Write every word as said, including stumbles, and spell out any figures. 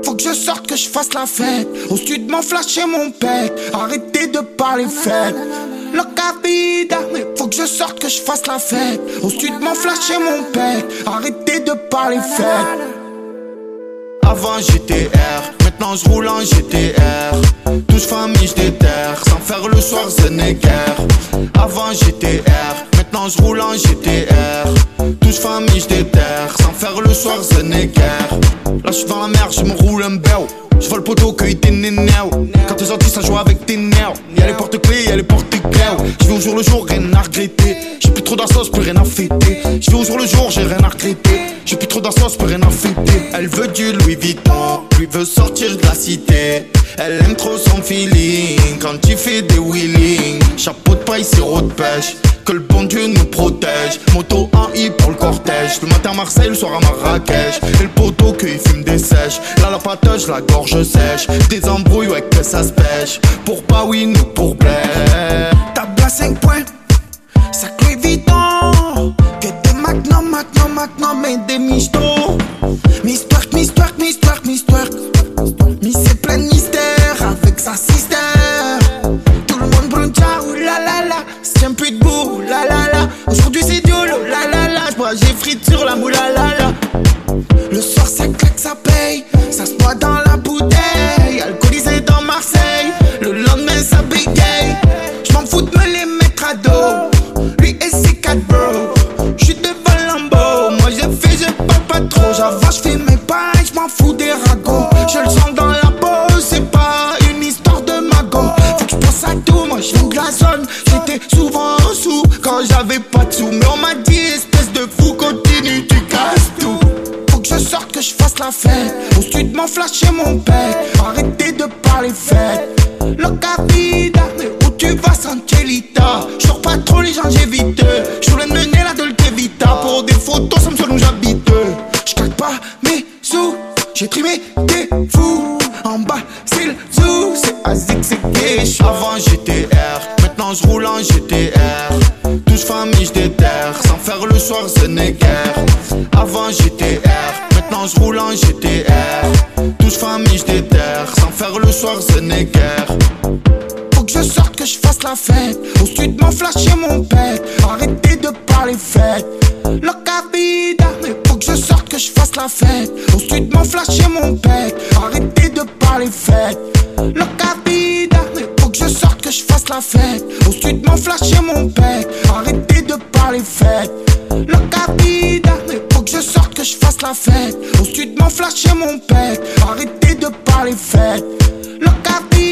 Faut que je sorte, que je fasse la fête. Au sud m'en flasher mon pec. Arrêtez de parler fête. Loca vida, faut que je sorte, que je fasse la fête. Au sud m'en flasher mon pec. Arrêtez de parler fête. Avant j'étais R, maintenant je roule en G T R. Touche famille je déterre, sans faire le soir ce n'est guère. Avant j'étais R, maintenant je roule en G T R. Touche famille je déterre, sans faire le soir ce n'est guère. Là je suis dans la mer, je me roule un béo. Je vois le poteau cueille tes nénéos. Quand t'es gentil ça joue avec tes nerfs. Y'a les porte-clés, y'a les porte-clés. Je vis au jour le jour, rien à regretter. J'ai plus trop d'assos, plus rien à fêter. Je vis au jour le jour, j'ai rien à regretter. J'ai plus trop d'assos, plus rien à fêter. Elle veut du Louis Vuitton, lui veut sortir de la cité. Elle aime trop son feeling quand il fait des wheelings. Chapeau de paille, sirop de pêche. Que le bon Dieu nous protège. Moto en I pour le cortège. Le matin à Marseille, le soir à Marrakech. Et le poteau qu'il fume des sèches. Là la patoche, la gorge sèche. Des embrouilles, ouais que ça se pêche. Pour pas oui, nous pour Blair. Table à cinq points, sac Louis Vuitton. Que des magnum, magnum, magnum et des michtos. Miss twerk, miss twerk, miss twerk, miss twerk. Miss c'est plein de mystère avec sa sister. Tout le monde brûle, ciao, la la la. C'est un peu de bourre, la la la. Aujourd'hui c'est diolo, la la la. J'bois, j'ai frites sur la moula, la la. Le soir ça claque, ça paye. Ça se boit dans la bouteille. Alcoolisé dans Marseille. Le lendemain ça bégaye. J'm'en fous de me les mettre à dos. Lui et ses quatre bros. J'suis devant Lambo. Moi j'ai fait, je parle pas trop. J'avance, j'fais mes pailles, j'm'en fous des ragots. Je le sens dans la peau, c'est pas une histoire de magot. Faut que j'pense à tout, moi j'viens de la zone. J'étais souvent sous quand j'avais pas de sous. Mais on m'a dit, espèce de fou, continue, tu casses tout. Faut que je sorte, que je fasse la fête. Au sud m'en flasher mon pec. Arrêtez de parler fête. Loca vida, où tu vas Sanchelita. J'sors pas trop les gens, j'évite. J'voulais me mener la Dolce Vita. Pour des photos, ça me sonne où j'habite. J'claque pas mes sous. J'ai trimé des fous. En bas c'est le zoo. C'est Azik, c'est gay. Avant j'étais R, maintenant je roule en G T R. Touche famille je déterre, sans faire le soir ce n'est guère. Avant j'étais R, maintenant je roule en G T R. Touche famille je déterre, sans faire le soir ce n'est guère. Faut que je sorte, que je fasse la fête. Au sud m'en flasher mon pec. Arrêtez de parler fête. Loca vida, faut que je sorte, que je fasse la fête. Au sud m'en flasher mon pec. Arrêtez de parler fête. Loca vida, faut que je sorte, que je fasse la fête. Au sud m'en flasher mon pec. Arrêtez de parler fête. Loca vida, faut que je sorte, que je fasse la fête. Au sud m'en flasher mon pec. Arrêtez de parler fête. Loca vida.